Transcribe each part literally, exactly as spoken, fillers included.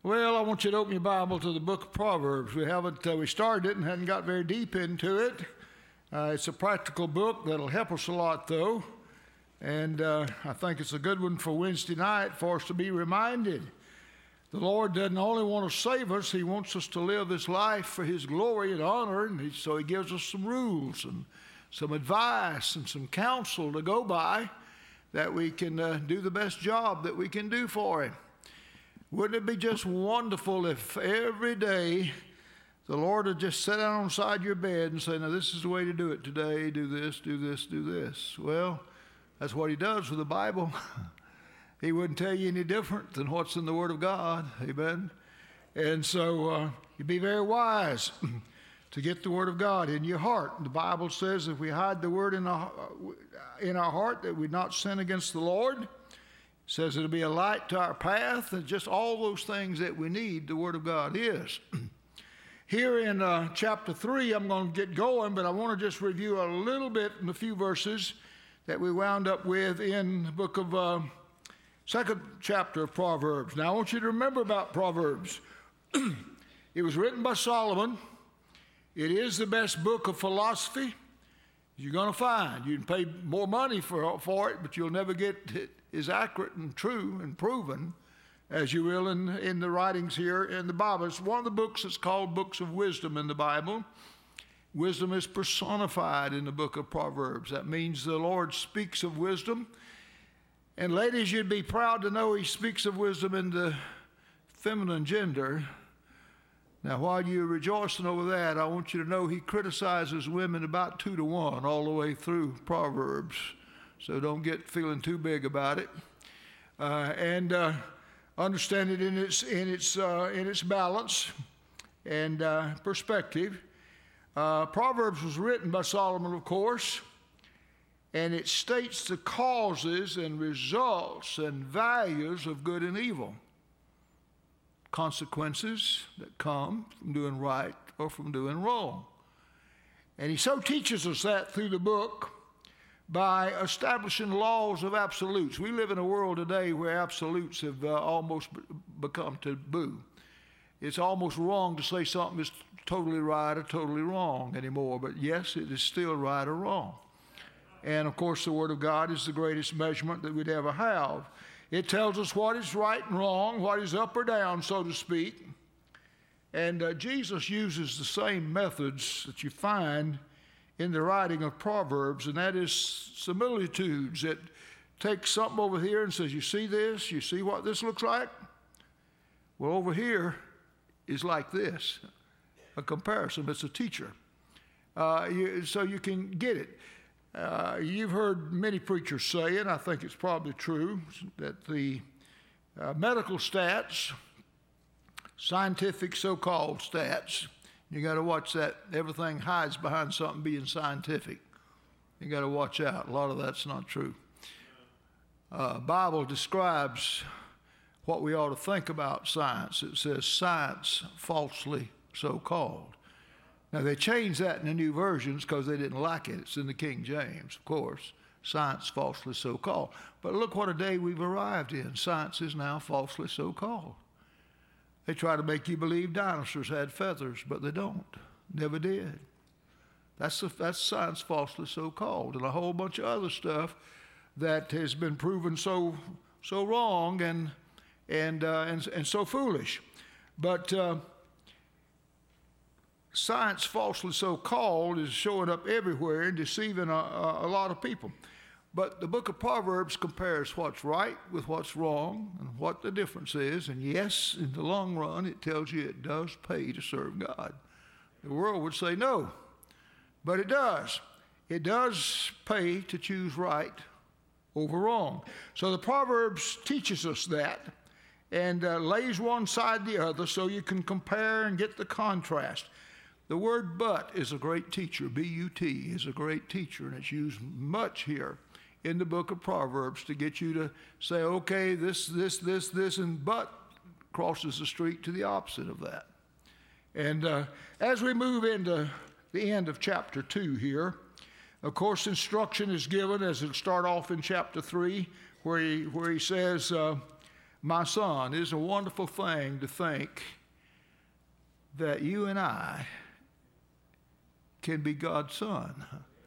Well, I want you to open your Bible to the book of Proverbs. We haven't, uh, we started it and hadn't got very deep into it. Uh, it's a practical book that'll help us a lot, though. And uh, I think it's a good one for Wednesday night for us to be reminded. The Lord doesn't only want to save us, He wants us to live this life for His glory and honor. And he, so He gives us some rules and some advice and some counsel to go by that we can uh, do the best job that we can do for Him. Wouldn't it be just wonderful if every day the Lord would just sit down on the side of your bed and say, now this is the way to do it today, do this, do this, do this. Well, that's what He does with the Bible. He wouldn't tell you any different than what's in the Word of God. Amen. And so uh, you'd be very wise to get the Word of God in your heart. The Bible says if we hide the Word in our, in our heart that we'd not sin against the Lord. Says it'll be a light to our path, and just all those things that we need, the Word of God is. Here in uh, chapter three, I'm going to get going, but I want to just review a little bit in a few verses that we wound up with in the book of, uh, second chapter of Proverbs. Now, I want you to remember about Proverbs. It was written by Solomon. It is the best book of philosophy you're going to find. You can pay more money for, for it, but you'll never get it is accurate and true and proven as you will in, in the writings here in the Bible. It's one of the books that's called books of wisdom in the Bible. Wisdom is personified in the book of Proverbs. That means the Lord speaks of wisdom. And ladies, you'd be proud to know He speaks of wisdom in the feminine gender. Now, while you're rejoicing over that, I want you to know He criticizes women about two to one all the way through Proverbs. So don't get feeling too big about it, uh, and uh, understand it in its in its uh, in its balance and uh, perspective. Uh, Proverbs was written by Solomon, of course, and it states the causes and results and values of good and evil, consequences that come from doing right or from doing wrong, and he so teaches us that through the book. By establishing laws of absolutes. We live in a world today where absolutes have uh, almost b- become taboo. It's almost wrong to say something is totally right or totally wrong anymore, but yes, it is still right or wrong. And of course, the Word of God is the greatest measurement that we'd ever have. It tells us what is right and wrong, what is up or down, so to speak. And uh, Jesus uses the same methods that you find in the writing of Proverbs, and that is similitudes. It takes something over here and says, you see this? You see what this looks like? Well, over here is like this, a comparison. It's a teacher. Uh, you, so you can get it. Uh, you've heard many preachers say, and I think it's probably true, that the uh, medical stats, scientific so-called stats, you got to watch that. Everything hides behind something being scientific. You got to watch out. A lot of that's not true. Uh, Bible describes what we ought to think about science. It says science falsely so called. Now they changed that in the new versions because they didn't like it. It's in the King James, of course. Science falsely so called. But look what a day we've arrived in. Science is now falsely so called. They try to make you believe dinosaurs had feathers, but they don't. Never did. That's, the, that's science falsely so called, and a whole bunch of other stuff that has been proven so so wrong and and uh, and, and so foolish. But uh, science falsely so called is showing up everywhere and deceiving a, a, a lot of people. But the book of Proverbs compares what's right with what's wrong and what the difference is. And yes, in the long run, it tells you it does pay to serve God. The world would say no, but it does. It does pay to choose right over wrong. So the Proverbs teaches us that and uh, lays one side the other so you can compare and get the contrast. The word but is a great teacher. B U T is a great teacher, and it's used much here in the book of Proverbs to get you to say, okay, this, this, this, this, and but crosses the street to the opposite of that. And uh, as we move into the end of chapter two here, of course, instruction is given as it'll start off in chapter three, where he, where he says, uh, my son. It is a wonderful thing to think that you and I can be God's son.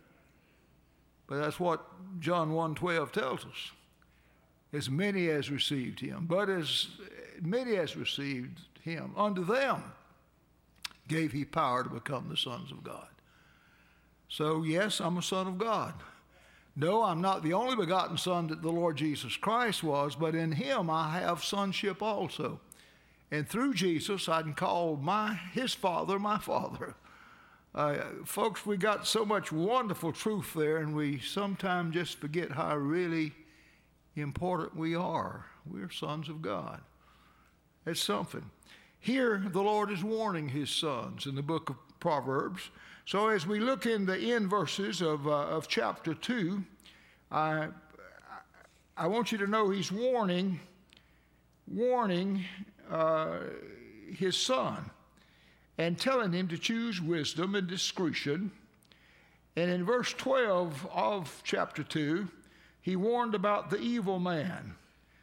But that's what John one twelve tells us. As many as received him, but as many as received him, unto them gave he power to become the sons of God. So yes, I'm a son of God. No, I'm not the only begotten son that the Lord Jesus Christ was, but in him I have sonship also. And through Jesus, I can call my his father my father. Uh, folks, we got so much wonderful truth there, and we sometimes just forget how really important we are. We're sons of God. It's something. Here, the Lord is warning his sons in the book of Proverbs. So as we look in the end verses of, uh, of chapter two, I, I want you to know he's warning, warning uh, his son and telling him to choose wisdom and discretion. And in verse twelve of chapter two, he warned about the evil man.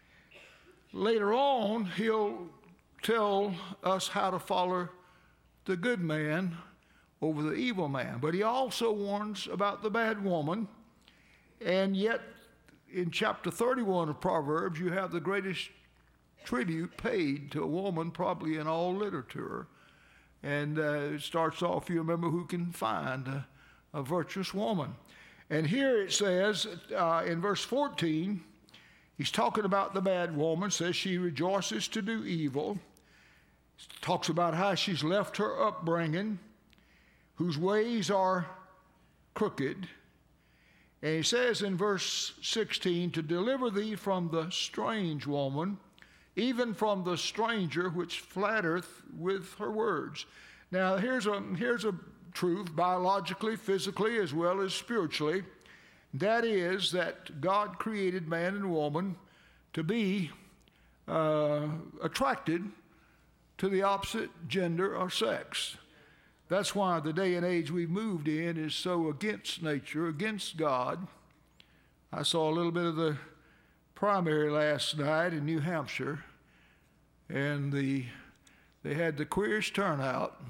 Later on, he'll tell us how to follow the good man over the evil man. But he also warns about the bad woman. And yet, in chapter thirty-one of Proverbs, you have the greatest tribute paid to a woman probably in all literature. And uh, it starts off, you remember, who can find a, a virtuous woman. And here it says uh, in verse fourteen, he's talking about the bad woman, says she rejoices to do evil. Talks about how she's left her upbringing, whose ways are crooked. And he says in verse sixteen, to deliver thee from the strange woman, even from the stranger which flattereth with her words. Now here's a, here's a truth, biologically, physically, as well as spiritually. That is that God created man and woman to be uh, attracted to the opposite gender or sex. That's why the day and age we've moved in is so against nature, against God. I saw a little bit of the primary last night in New Hampshire, and the they had the queerest turnout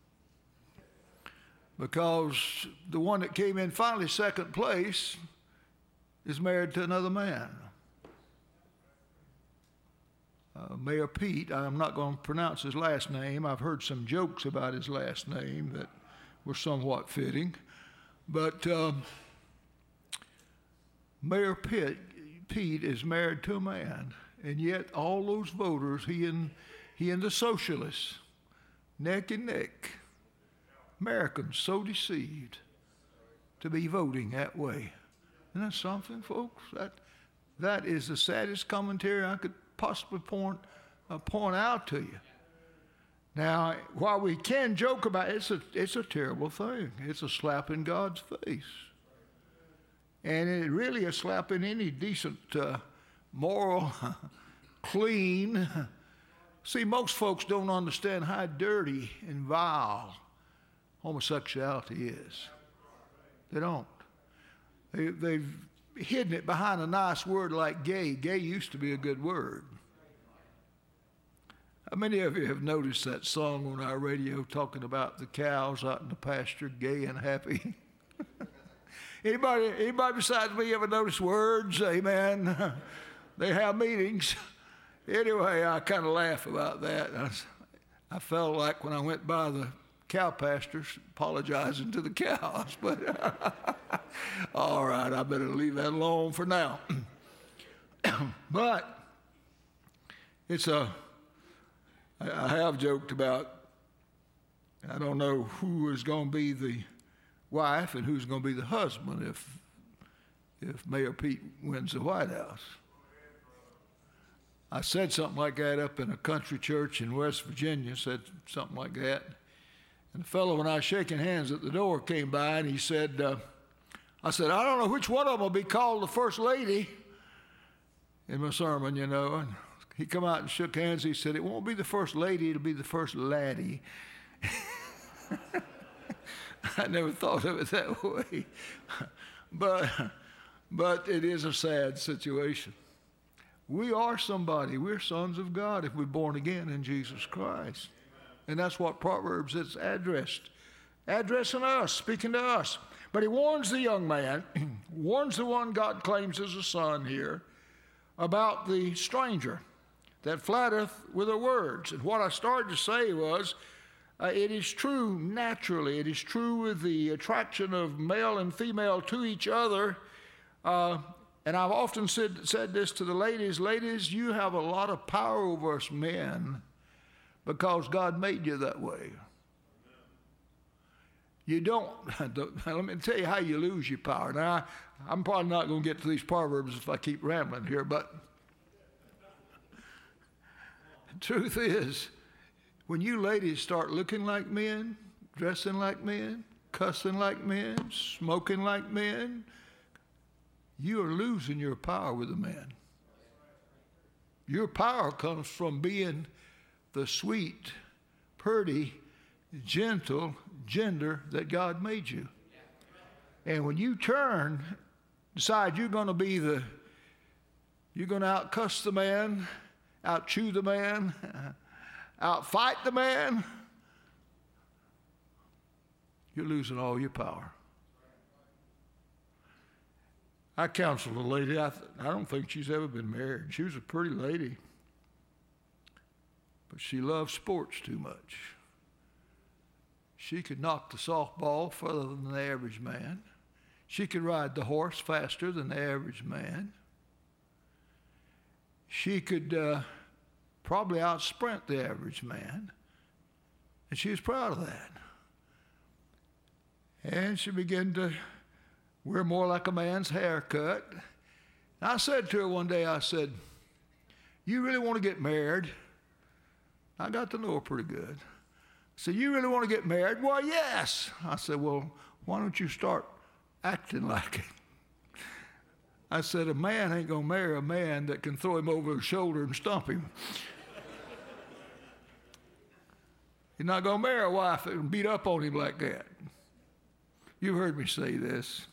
because the one that came in finally second place is married to another man. Uh, Mayor Pete, I'm not going to pronounce his last name. I've heard some jokes about his last name that were somewhat fitting. But um, Mayor Pitt, Pete is married to a man, and yet all those voters, he and, he and the socialists, neck and neck, Americans so deceived to be voting that way. Isn't that something, folks? That, that is the saddest commentary I could possibly point, uh, point out to you. Now, while we can joke about it, it's a, it's a terrible thing. It's a slap in God's face. And it really is a slap in any decent, uh, moral, clean. See, most folks don't understand how dirty and vile homosexuality is. They don't. They, they've hidden it behind a nice word like gay. Gay used to be a good word. How many of you have noticed that song on our radio talking about the cows out in the pasture, gay and happy? anybody, anybody besides me ever notice words? Amen. They have meanings. Anyway, I kind of laugh about that. I, I felt like when I went by the cow pastures apologizing to the cows, but all right, I better leave that alone for now. But it's a, I have joked about, I don't know who is going to be the wife and who's going to be the husband if, if Mayor Pete wins the White House. I said something like that up in a country church in West Virginia, said something like that. And the fellow, when I was shaking hands at the door, came by and he said, uh, I said, I don't know which one of them will be called the first lady in my sermon, you know. And he come out and shook hands. He said, it won't be the first lady, it'll be the first laddie. I never thought of it that way. but, but it is a sad situation. We are somebody. We're sons of God if we're born again in Jesus Christ. And that's what Proverbs is addressed. Addressing us, speaking to us. But he warns the young man, warns the one God claims as a son here, about the stranger that flattereth with her words. And what I started to say was, uh, it is true naturally. It is true with the attraction of male and female to each other. Uh, and I've often said, said this to the ladies, ladies, you have a lot of power over us men because God made you that way. You don't, let me tell you how you lose your power. Now, I, I'm probably not going to get to these Proverbs if I keep rambling here, but the truth is, when you ladies start looking like men, dressing like men, cussing like men, smoking like men, you are losing your power with a man. Your power comes from being the sweet, pretty, gentle gender that God made you. And when you turn, decide you're going to be the, you're going to out-cuss the man, out-chew the man, out-fight the man, you're losing all your power. I counseled a lady, I, th- I don't think she's ever been married. She was a pretty lady, but she loved sports too much. She could knock the softball further than the average man. She could ride the horse faster than the average man. She could uh, probably out-sprint the average man. And she was proud of that. And she began to wear more like a man's haircut. And I said to her one day, I said, you really want to get married? I got to know her pretty good. I said, you really want to get married? Well, yes. I said, well, why don't you start acting like it? I said, a man ain't going to marry a man that can throw him over his shoulder and stomp him. He's not going to marry a wife that can beat up on him like that. You've heard me say this.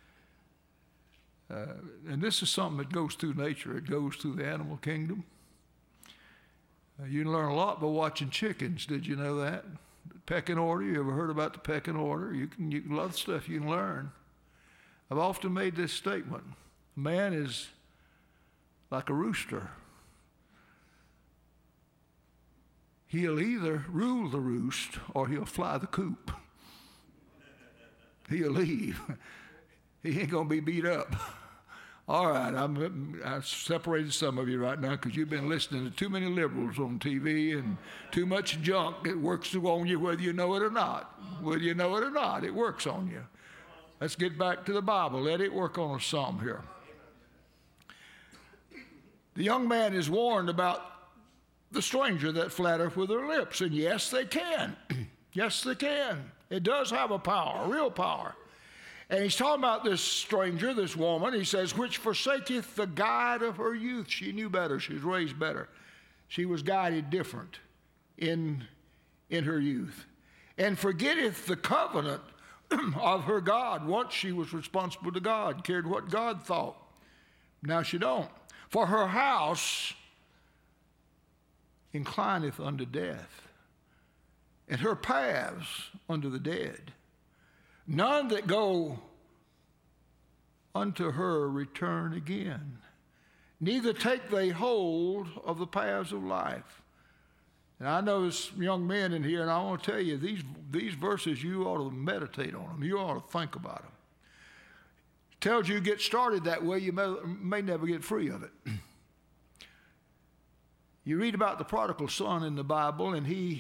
Uh, and this is something that goes through nature. It goes through the animal kingdom. Uh, you can learn a lot by watching chickens. Did you know that? The pecking order. You ever heard about the pecking order? You can, you can a lot of stuff you can learn. I've often made this statement. A man is like a rooster. He'll either rule the roost or he'll fly the coop. He'll leave. He ain't going to be beat up. All right, I'm, I've separated some of you right now because you've been listening to too many liberals on T V and too much junk that works on you whether you know it or not. Whether you know it or not, it works on you. Let's get back to the Bible. Let it work on us some here. The young man is warned about the stranger that flattereth with her lips. And yes, they can. Yes, they can. It does have a power, a real power. And he's talking about this stranger, this woman. He says, which forsaketh the guide of her youth. She knew better. She was raised better. She was guided different in, in her youth. And forgetteth the covenant of her God. Once she was responsible to God, cared what God thought. Now she don't. For her house inclineth unto death, and her paths unto the dead. None that go unto her return again, neither take they hold of the paths of life. And I know there's young men in here, and I want to tell you, these, these verses, you ought to meditate on them. You ought to think about them. It tells you get started that way, you may, may never get free of it. You read about the prodigal son in the Bible, and he,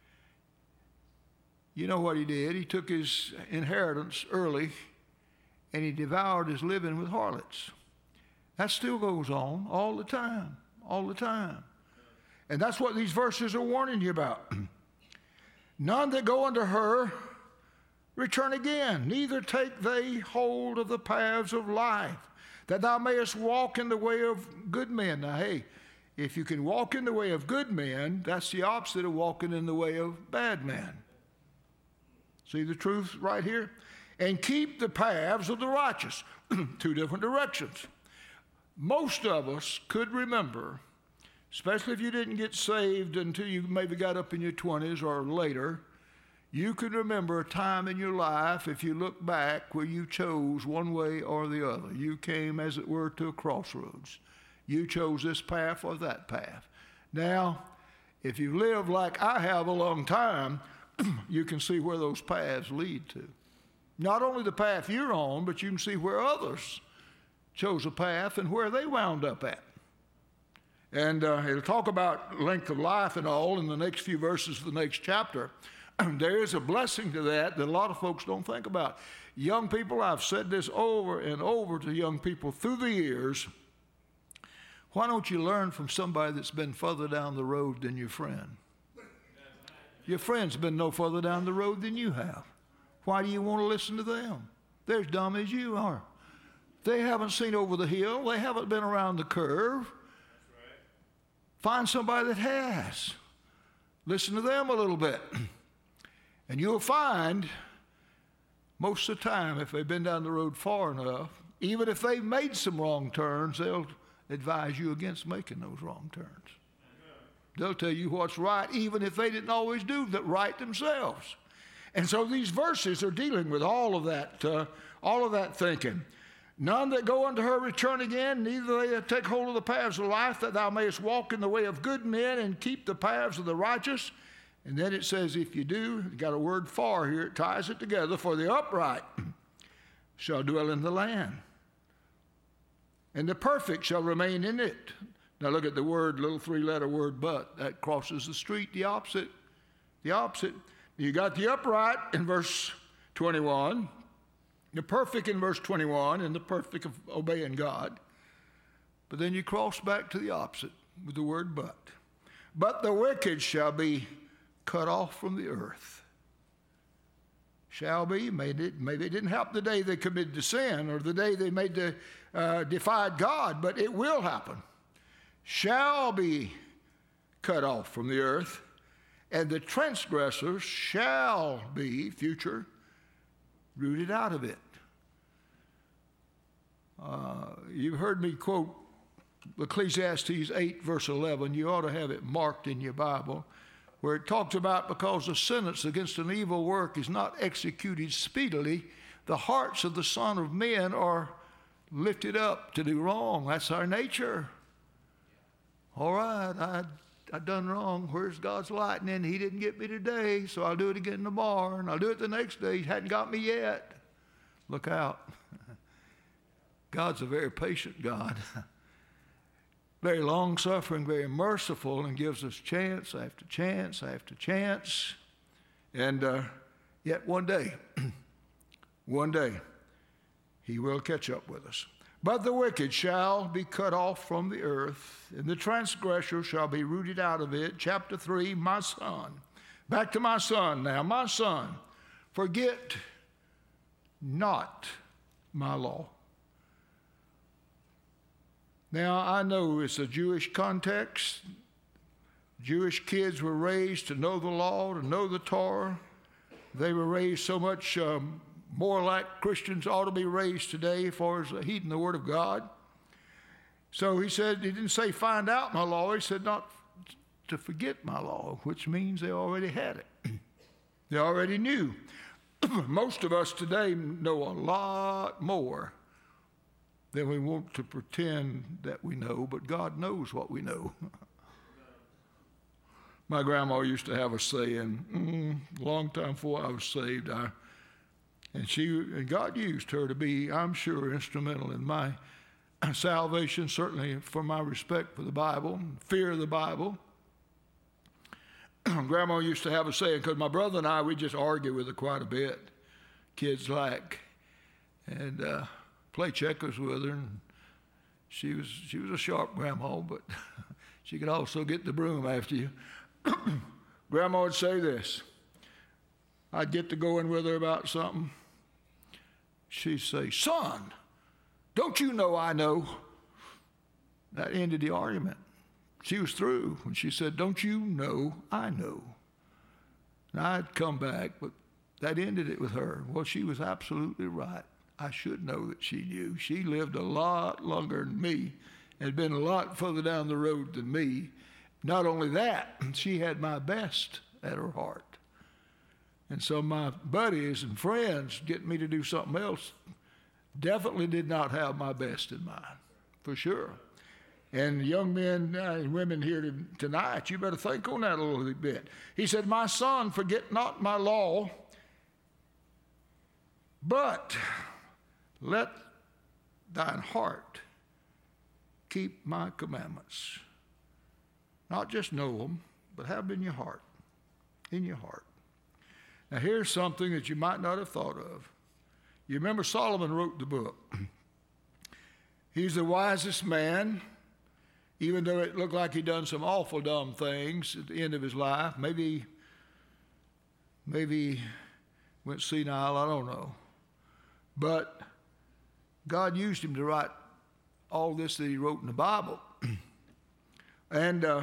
you know what he did. He took his inheritance early, and he devoured his living with harlots. That still goes on all the time, all the time. And that's what these verses are warning you about. None that go unto her return again, neither take they hold of the paths of life, that thou mayest walk in the way of good men. Now, hey, if you can walk in the way of good men, that's the opposite of walking in the way of bad men. See the truth right here? And keep the paths of the righteous. Two different directions. most of us could remember, especially if you didn't get saved until you maybe got up in your twenties or later, you could remember a time in your life, if you look back, where you chose one way or the other. You came, as it were, to a crossroads. You chose this path or that path. Now, if you live like I have a long time, you can see where those paths lead to. Not only the path you're on, but you can see where others chose a path and where they wound up at. And uh, it'll talk about length of life and all in the next few verses of the next chapter. There is a blessing to that that a lot of folks don't think about. Young people, I've said this over and over to young people through the years. Why don't you learn from somebody that's been further down the road than your friend? Your friend's been no further down the road than you have. Why do you want to listen to them? They're as dumb as you are. They haven't seen over the hill. They haven't been around the curve. That's right. Find somebody that has. Listen to them a little bit. And you'll find most of the time, if they've been down the road far enough, even if they've made some wrong turns, they'll advise you against making those wrong turns. They'll tell you what's right, even if they didn't always do that right themselves. And so these verses are dealing with all of that, uh, all of that thinking. None that go unto her return again, neither they take hold of the paths of life, that thou mayest walk in the way of good men and keep the paths of the righteous. And then it says, if you do, you got a word for here, it ties it together, for the upright shall dwell in the land, and the perfect shall remain in it. Now look at the word, little three-letter word, but. That crosses the street, the opposite. The opposite. You got the upright in verse twenty-one, the perfect in verse twenty-one, and the perfect of obeying God. But then you cross back to the opposite with the word but. But the wicked shall be cut off from the earth. Shall be, maybe it, maybe it didn't happen the day they committed the sin or the day they made the, uh, defied God, but it will happen. Shall be cut off from the earth, and the transgressors shall be, future, rooted out of it. Uh, you've heard me quote Ecclesiastes eight, verse eleven. You ought to have it marked in your Bible, where it talks about, because the sentence against an evil work is not executed speedily, the hearts of the Son of Men are lifted up to do wrong. That's our nature. All right, I I done wrong. Where's God's lightning? He didn't get me today, so I'll do it again tomorrow, and I'll do it the next day. He hadn't got me yet. Look out. God's a very patient God. Very long-suffering, very merciful, and gives us chance after chance after chance. And uh, yet one day, one day, he will catch up with us. But the wicked shall be cut off from the earth, and the transgressor shall be rooted out of it. Chapter three, my son. Back to my son now. My son, forget not my law. Now, I know it's a Jewish context. Jewish kids were raised to know the law, to know the Torah. They were raised so much um, more like Christians ought to be raised today as far as heeding the Word of God. So he said, he didn't say find out my law. He said not to forget my law, which means they already had it. They already knew. Most of us today know a lot more than we want to pretend that we know, but God knows what we know. My grandma used to have a saying, mm, long time before I was saved, I, and she and God used her to be, I'm sure, instrumental in my salvation, certainly for my respect for the Bible, fear of the Bible. Grandma used to have a saying, because my brother and I, we just argue with her quite a bit, kids like, and uh, play checkers with her. And she was she was a sharp grandma, but she could also get the broom after you. Grandma would say this. I'd get to go in with her about something. She'd say, son, don't you know I know? That ended the argument. She was through when she said, don't you know I know? And I'd come back, but that ended it with her. Well, she was absolutely right. I should know that she knew. She lived a lot longer than me and had been a lot further down the road than me. Not only that, she had my best at her heart. And so my buddies and friends getting me to do something else definitely did not have my best in mind, for sure. And young men and women here to, tonight, you better think on that a little bit. He said, my son, forget not my law, but let thine heart keep my commandments. Not just know them, but have them in your heart, in your heart. Now here's something that you might not have thought of. You remember Solomon wrote the book. He's the wisest man, even though it looked like he'd done some awful dumb things at the end of his life. Maybe, maybe went senile, I don't know. But God used him to write all this that he wrote in the Bible. And uh,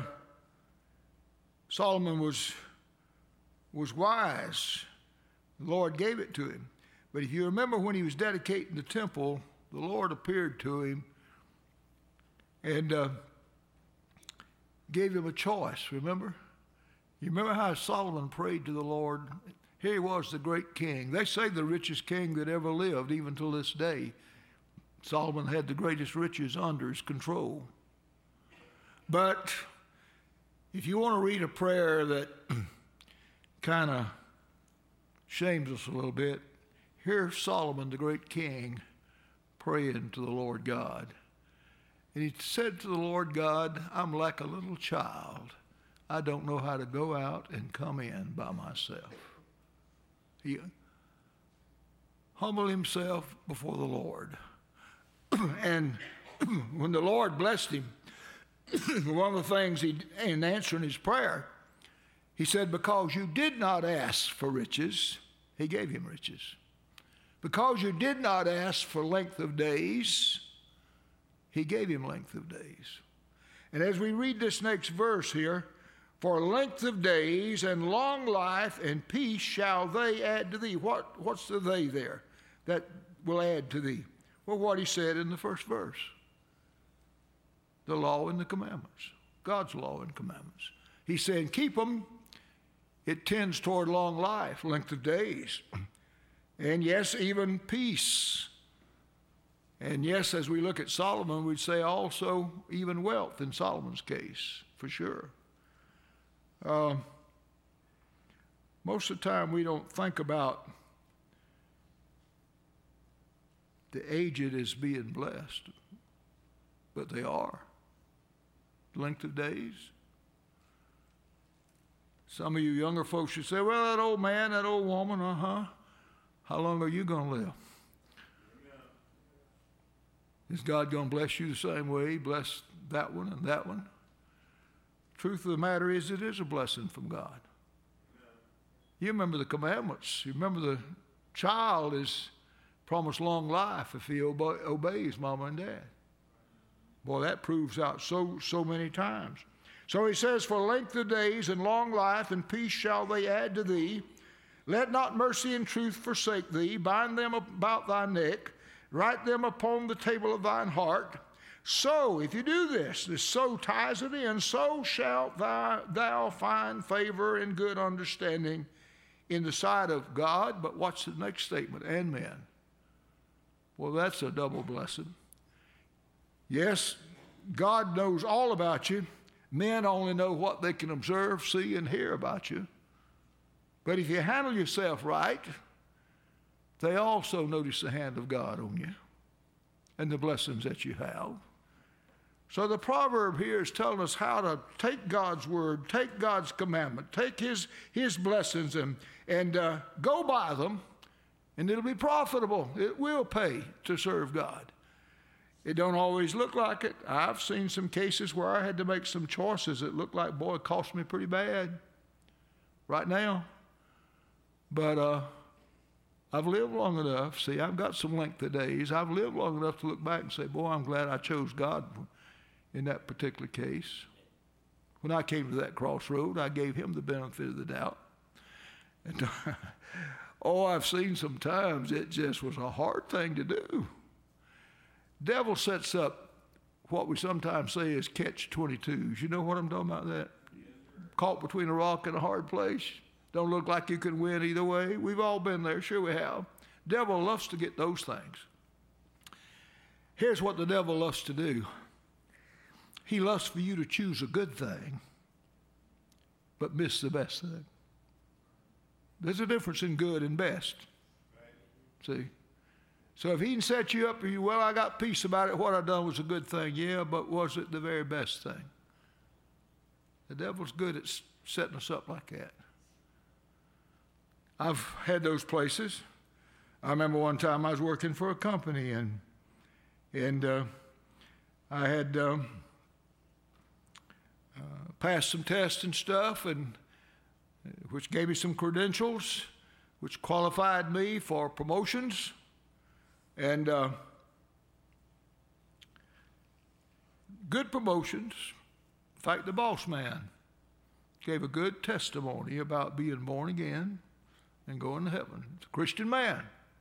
Solomon was, was wise. The Lord gave it to him. But if you remember when he was dedicating the temple, the Lord appeared to him and uh, gave him a choice, remember? You remember how Solomon prayed to the Lord? Here he was, the great king. They say the richest king that ever lived, even till this day. Solomon had the greatest riches under his control. But if you want to read a prayer that kind of shames us a little bit, here's Solomon, the great king, praying to the Lord God. And he said to the Lord God, I'm like a little child. I don't know how to go out and come in by myself. He humbled himself before the Lord. And when the Lord blessed him, one of the things he, in answering his prayer, he said, because you did not ask for riches, he gave him riches. Because you did not ask for length of days, he gave him length of days. And as we read this next verse here, for length of days and long life and peace shall they add to thee. What, what's the they there that will add to thee? Well, what he said in the first verse. The law and the commandments. God's law and commandments. He's saying keep them. It tends toward long life, length of days. And yes, even peace. And yes, as we look at Solomon, we'd say also even wealth in Solomon's case, for sure. Uh, most of the time we don't think about the aged as being blessed, but they are. Length of days. Some of you younger folks should say, well, that old man, that old woman, uh-huh, how long are you going to live? Is God going to bless you the same way he blessed that one and that one? Truth of the matter is, it is a blessing from God. You remember the commandments. You remember the child is promised long life if he obe- obeys mama and dad. Boy, that proves out so, so many times. So he says, for length of days and long life and peace shall they add to thee. Let not mercy and truth forsake thee. Bind them about thy neck. Write them upon the table of thine heart. So, if you do this, this so ties it in, so shalt thou, thou find favor and good understanding in the sight of God. But what's the next statement? And men. Well, that's a double blessing. Yes, God knows all about you. Men only know what they can observe, see, and hear about you. But if you handle yourself right, they also notice the hand of God on you and the blessings that you have. So the proverb here is telling us how to take God's word, take God's commandment, take his, his blessings and, and uh, go by them, and it'll be profitable. It will pay to serve God. It don't always look like it. I've seen some cases where I had to make some choices that looked like, boy, it cost me pretty bad right now. But uh, I've lived long enough. See, I've got some length of days. I've lived long enough to look back and say, boy, I'm glad I chose God in that particular case. When I came to that crossroad, I gave him the benefit of the doubt. And Oh, I've seen some times it just was a hard thing to do. Devil sets up what we sometimes say is catch twenty-twos. You know what I'm talking about that? Caught between a rock and a hard place. Don't look like you can win either way. We've all been there. Sure we have. Devil loves to get those things. Here's what the devil loves to do. He loves for you to choose a good thing, but miss the best thing. There's a difference in good and best. See? So if he can set you up for you, well, I got peace about it. What I done was a good thing. Yeah, but was it the very best thing? The devil's good at setting us up like that. I've had those places. I remember one time I was working for a company, and and uh, I had um, uh, passed some tests and stuff, and which gave me some credentials, which qualified me for promotions, and uh, good promotions. In fact, the boss man gave a good testimony about being born again and going to heaven. It's a Christian man.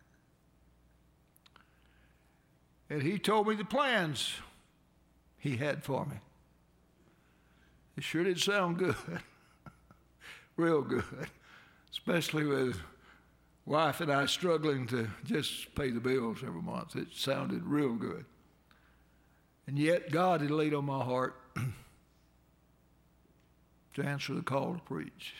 And he told me the plans he had for me. It sure did sound good. Real good. Especially with wife and I struggling to just pay the bills every month. It sounded real good. And yet God had laid on my heart to answer the call to preach.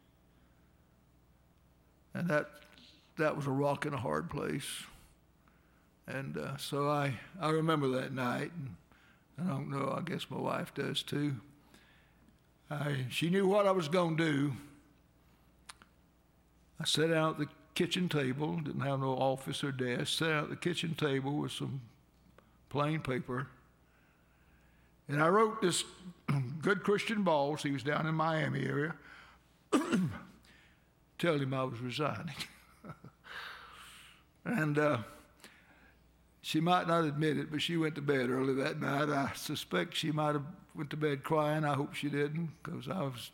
And that that was a rock in a hard place. And uh, so I, I remember that night, and I don't know, I guess my wife does too. I, she knew what I was going to do. I sat down at the kitchen table, didn't have no office or desk, sat down at the kitchen table with some plain paper. And I wrote this good Christian boss, he was down in Miami area, telling him I was resigning. and uh, she might not admit it, but she went to bed early that night. I suspect she might have went to bed crying. I hope she didn't, because I was,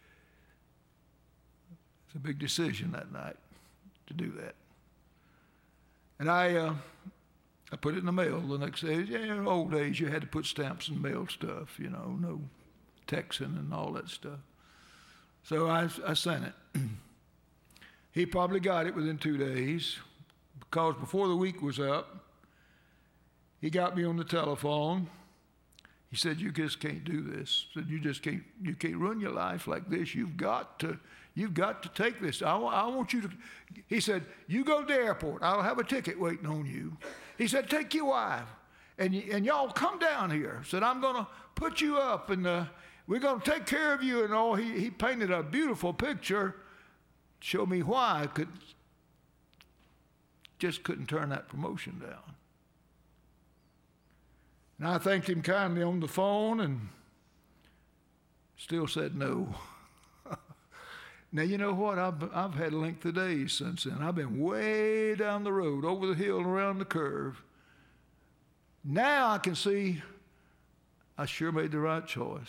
it's a big decision that night to do that. And I, uh, I put it in the mail the next day. Yeah, in old days you had to put stamps and mail stuff, you know, no texting and all that stuff. So I, I sent it. He probably got it within two days, because before the week was up, he got me on the telephone. He said, "You just can't do this." He said, "You just can't. You can't run your life like this. You've got to. You've got to take this. I, I want you to." He said, "You go to the airport. I'll have a ticket waiting on you." He said, "Take your wife, and y- and y'all come down here." He said, "I'm going to put you up, and uh, we're going to take care of you." And all he he painted a beautiful picture. Show me why I could just couldn't turn that promotion down. And I thanked him kindly on the phone and still said no. Now, you know what? I've, I've had a length of days since then. I've been way down the road, over the hill and around the curve. Now I can see I sure made the right choice.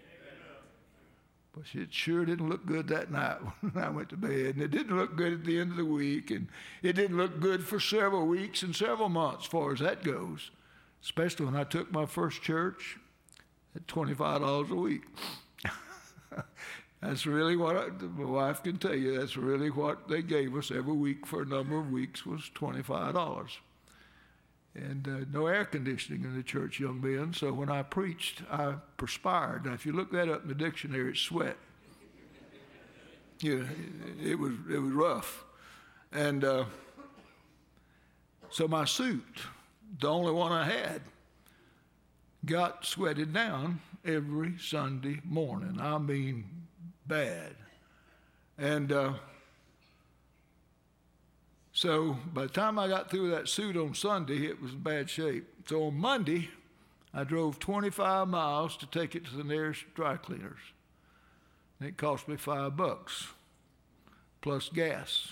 But it sure didn't look good that night when I went to bed. And it didn't look good at the end of the week. And it didn't look good for several weeks and several months as far as that goes. Especially when I took my first church at twenty-five dollars a week. That's really what I, my wife can tell you. That's really what they gave us every week for a number of weeks was twenty-five dollars. And uh, no air conditioning in the church, young men. So when I preached, I perspired. Now, if you look that up in the dictionary, it's sweat. Yeah, it, it was it was rough. And uh, so my suit, the only one I had, got sweated down every Sunday morning. I mean, bad. And uh, so by the time I got through that suit on Sunday, it was in bad shape. So on Monday, I drove twenty-five miles to take it to the nearest dry cleaners. And it cost me five bucks, plus gas.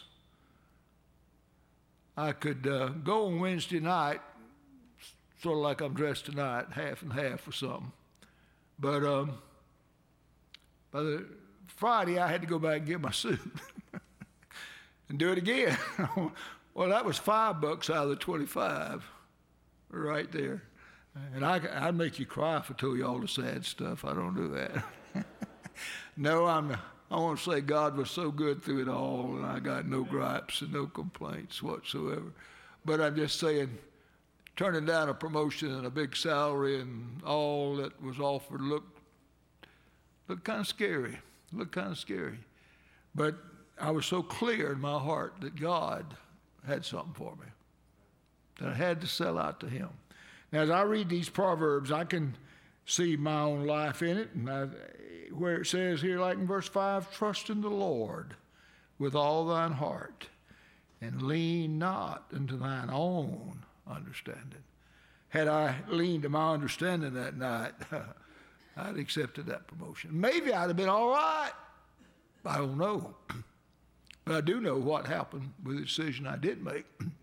I could uh, go on Wednesday night, sort of like I'm dressed tonight, half and half or something. But um, by the Friday, I had to go back and get my suit. and do it again. Well, that was five bucks out of the twenty-five right there. And I, I'd make you cry if I told you all the sad stuff. I don't do that. No, I'm, I want to say God was so good through it all, and I got no gripes and no complaints whatsoever. But I'm just saying, turning down a promotion and a big salary and all that was offered looked, looked kind of scary. Looked kind of scary. But I was so clear in my heart that God had something for me, that I had to sell out to him. Now, as I read these Proverbs, I can see my own life in it, and I, where it says here, like in verse five, trust in the Lord with all thine heart, and lean not unto thine own understanding. Had I leaned to my understanding that night, I'd accepted that promotion. Maybe I'd have been all right. I don't know. But I do know what happened with the decision I did make.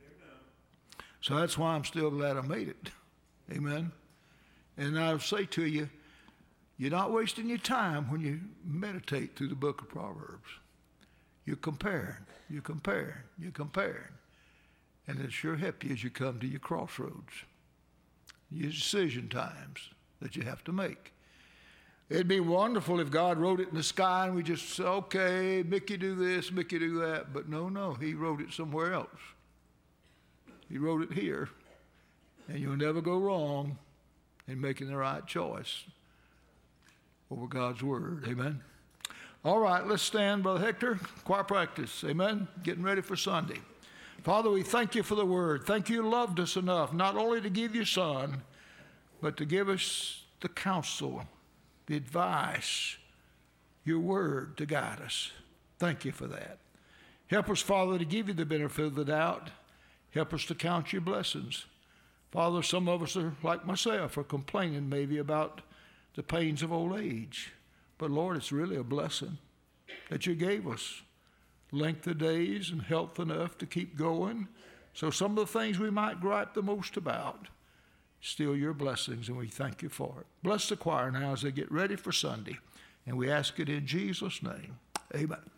So that's why I'm still glad I made it. Amen. And I'll say to you, you're not wasting your time when you meditate through the book of Proverbs. You're comparing, you're comparing, you're comparing. And it'll sure help you as you come to your crossroads, your decision times that you have to make. It'd be wonderful if God wrote it in the sky and we just said, okay, Mickey do this, Mickey do that. But no, no, he wrote it somewhere else. He wrote it here. And you'll never go wrong in making the right choice over God's word. Amen. All right, let's stand, Brother Hector. Choir practice. Amen. Getting ready for Sunday. Father, we thank you for the word. Thank you loved us enough not only to give your son, but to give us the counsel, the advice, your word to guide us. Thank you for that. Help us, Father, to give you the benefit of the doubt. Help us to count your blessings. Father, some of us are like myself, are complaining maybe about the pains of old age. But Lord, it's really a blessing that you gave us. Length of days and health enough to keep going. So some of the things we might gripe the most about, still your blessings, and we thank you for it. Bless the choir now as they get ready for Sunday. And we ask it in Jesus' name. Amen.